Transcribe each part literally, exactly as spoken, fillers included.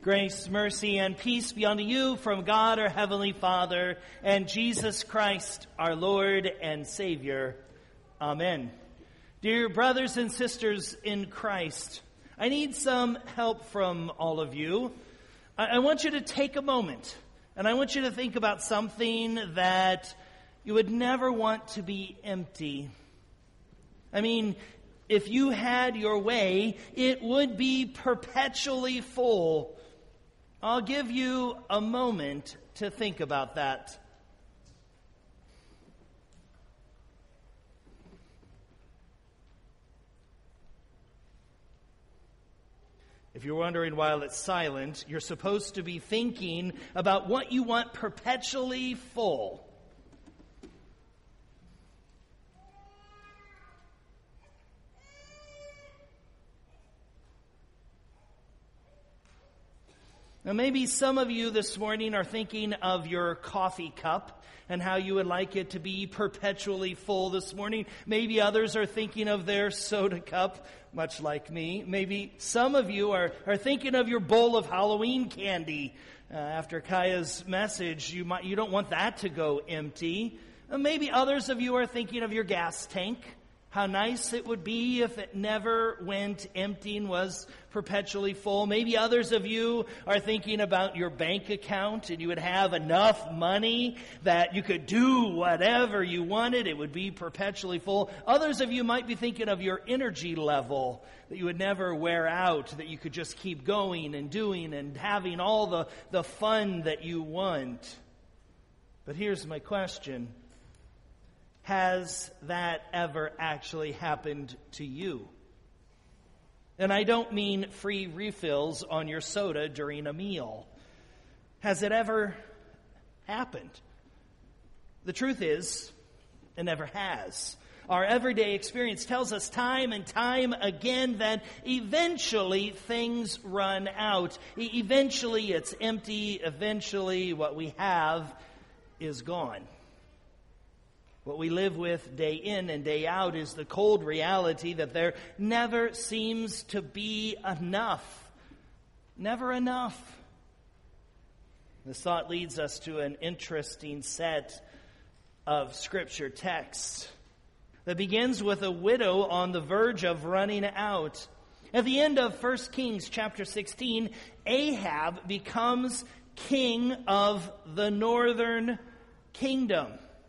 Grace, mercy, and peace be unto you from God our Heavenly Father and Jesus Christ, our Lord and Savior. Amen. Dear brothers and sisters in Christ, I need some help from all of you. I want you to take a moment, and I want you to think about something that you would never want to be empty. I mean, if you had your way, it would be perpetually full. I'll give you a moment to think about that. If you're wondering why it's silent, you're supposed to be thinking about what you want perpetually full. Now, maybe some of you this morning are thinking of your coffee cup and how you would like it to be perpetually full this morning. Maybe others are thinking of their soda cup, much like me. Maybe some of you are, are thinking of your bowl of Halloween candy. Uh, after Kaya's message, you might you don't want that to go empty. Uh, maybe others of you are thinking of your gas tank. How nice it would be if it never went empty and was perpetually full. Maybe others of you are thinking about your bank account and you would have enough money that you could do whatever you wanted. It would be perpetually full. Others of you might be thinking of your energy level, that you would never wear out, that you could just keep going and doing and having all the, the fun that you want. But here's my question. Has that ever actually happened to you? And I don't mean free refills on your soda during a meal. Has it ever happened? The truth is, it never has. Our everyday experience tells us time and time again that eventually things run out. E- eventually it's empty. Eventually what we have is gone. What we live with day in and day out is the cold reality that there never seems to be enough. Never enough. This thought leads us to an interesting set of scripture texts that begins with a widow on the verge of running out. At the end of First Kings chapter sixteen, Ahab becomes king of the northern kingdom.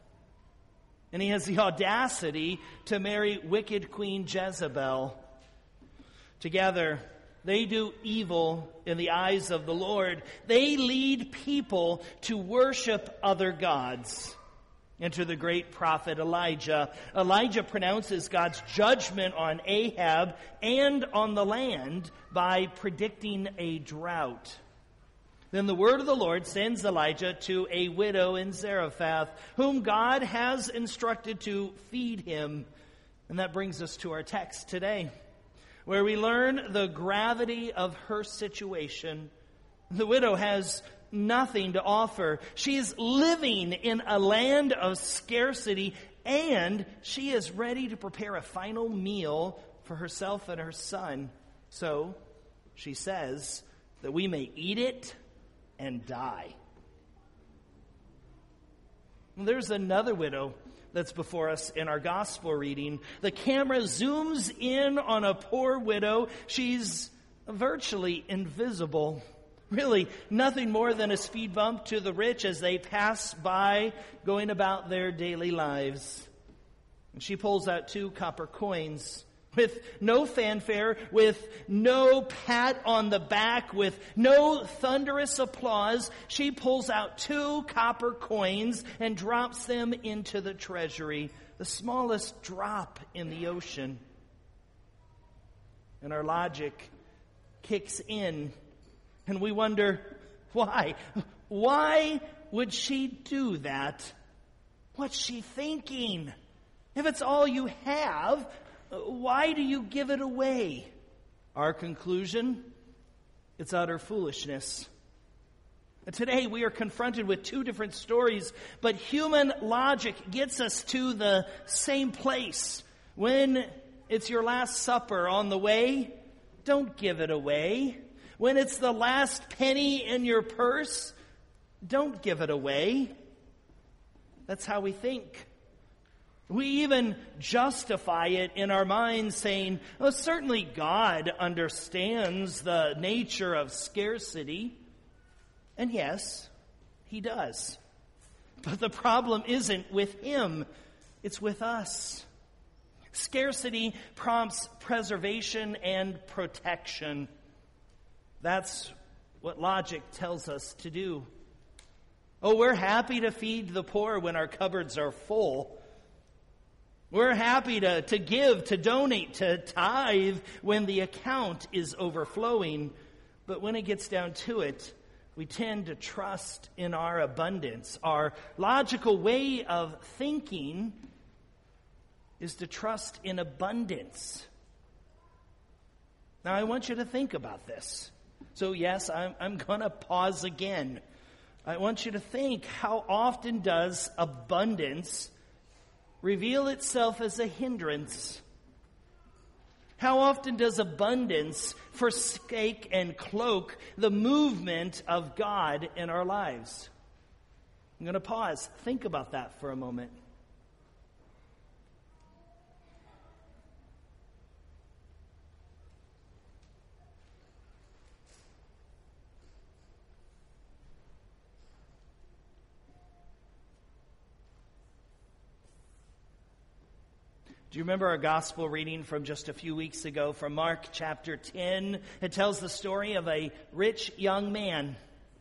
And he has the audacity to marry wicked Queen Jezebel. Together, they do evil in the eyes of the Lord. They lead people to worship other gods. Enter the great prophet Elijah. Elijah pronounces God's judgment on Ahab and on the land by predicting a drought. Then the word of the Lord sends Elijah to a widow in Zarephath, whom God has instructed to feed him. And that brings us to our text today, where we learn the gravity of her situation. The widow has nothing to offer. She is living in a land of scarcity, and she is ready to prepare a final meal for herself and her son. So she says that we may eat it and die. There's another widow that's before us in our gospel reading. The camera zooms in on a poor widow. She's virtually invisible. Really, nothing more than a speed bump to the rich as they pass by, going about their daily lives. And she pulls out two copper coins. With no fanfare, with no pat on the back, with no thunderous applause, she pulls out two copper coins and drops them into the treasury, the smallest drop in the ocean. And our logic kicks in, and we wonder, why? Why would she do that? What's she thinking? If it's all you have, why do you give it away? Our conclusion, it's utter foolishness. Today we are confronted with two different stories, but human logic gets us to the same place. When it's your last supper on the way, don't give it away. When it's the last penny in your purse, don't give it away. That's how we think. We even justify it in our minds, saying, oh, certainly God understands the nature of scarcity. And yes, he does. But the problem isn't with him, it's with us. Scarcity prompts preservation and protection. That's what logic tells us to do. Oh, we're happy to feed the poor when our cupboards are full. We're happy to, to give, to donate, to tithe when the account is overflowing. But when it gets down to it, we tend to trust in our abundance. Our logical way of thinking is to trust in abundance. Now, I want you to think about this. So, yes, I'm, I'm going to pause again. I want you to think, how often does abundance reveal itself as a hindrance? How often does abundance forsake and cloak the movement of God in our lives? I'm going to pause. Think about that for a moment. Do you remember our gospel reading from just a few weeks ago from Mark chapter ten? It tells the story of a rich young man.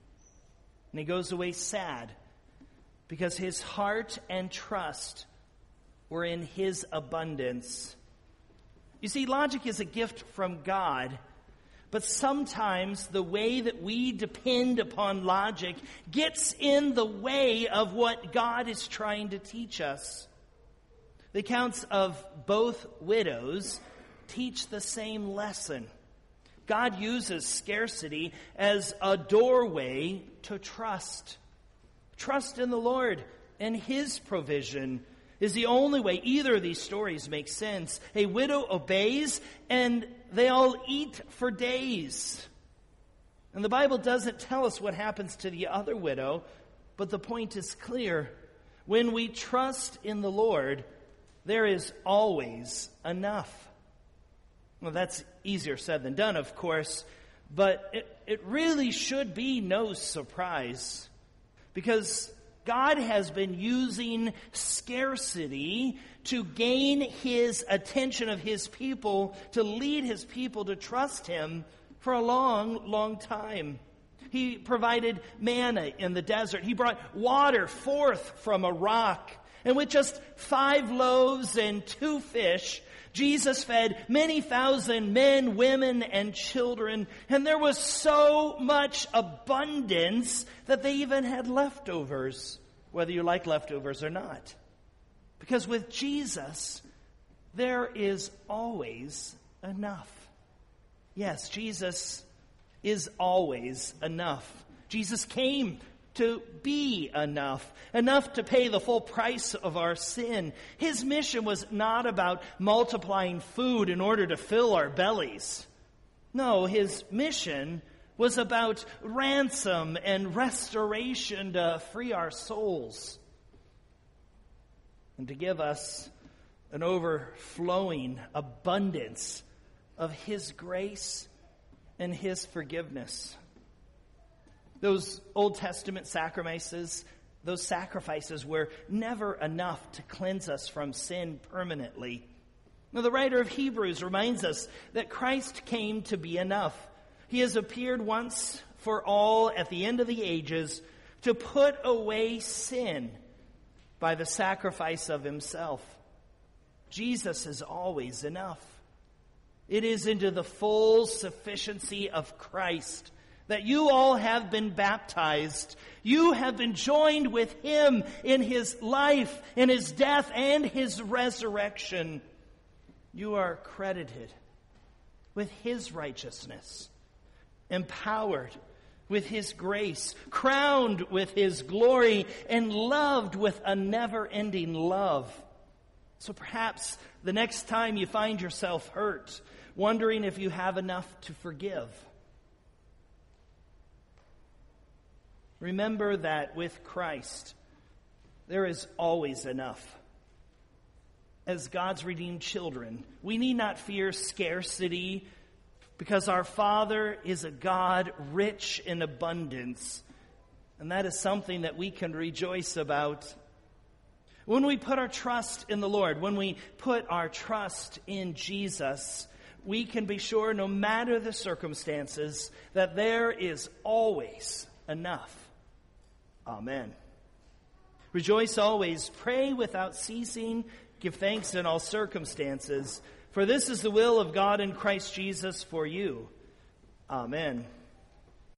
And he goes away sad because his heart and trust were in his abundance. You see, logic is a gift from God. But sometimes the way that we depend upon logic gets in the way of what God is trying to teach us. The accounts of both widows teach the same lesson. God uses scarcity as a doorway to trust. Trust in the Lord and his provision is the only way either of these stories make sense. A widow obeys and they all eat for days. And the Bible doesn't tell us what happens to the other widow, but the point is clear. When we trust in the Lord, there is always enough. Well, that's easier said than done, of course, but it, it really should be no surprise because God has been using scarcity to gain his attention of his people, to lead his people to trust him for a long, long time. He provided manna in the desert. He brought water forth from a rock. And with just five loaves and two fish, Jesus fed many thousand men, women, and children. And there was so much abundance that they even had leftovers, whether you like leftovers or not. Because with Jesus, there is always enough. Yes, Jesus is always enough. Jesus came to be enough, enough to pay the full price of our sin. His mission was not about multiplying food in order to fill our bellies. No, his mission was about ransom and restoration to free our souls and to give us an overflowing abundance of his grace and his forgiveness. Those Old Testament sacrifices, those sacrifices were never enough to cleanse us from sin permanently. Now, the writer of Hebrews reminds us that Christ came to be enough. He has appeared once for all at the end of the ages to put away sin by the sacrifice of himself. Jesus is always enough. It is into the full sufficiency of Christ that you all have been baptized. You have been joined with him in his life, in his death, and his resurrection. You are credited with his righteousness, empowered with his grace, crowned with his glory, and loved with a never-ending love. So perhaps the next time you find yourself hurt, wondering if you have enough to forgive, remember that with Christ, there is always enough. As God's redeemed children, we need not fear scarcity because our Father is a God rich in abundance. And that is something that we can rejoice about. When we put our trust in the Lord, when we put our trust in Jesus, we can be sure, no matter the circumstances, that there is always enough. Amen. Rejoice always, pray without ceasing, give thanks in all circumstances, for this is the will of God in Christ Jesus for you. Amen.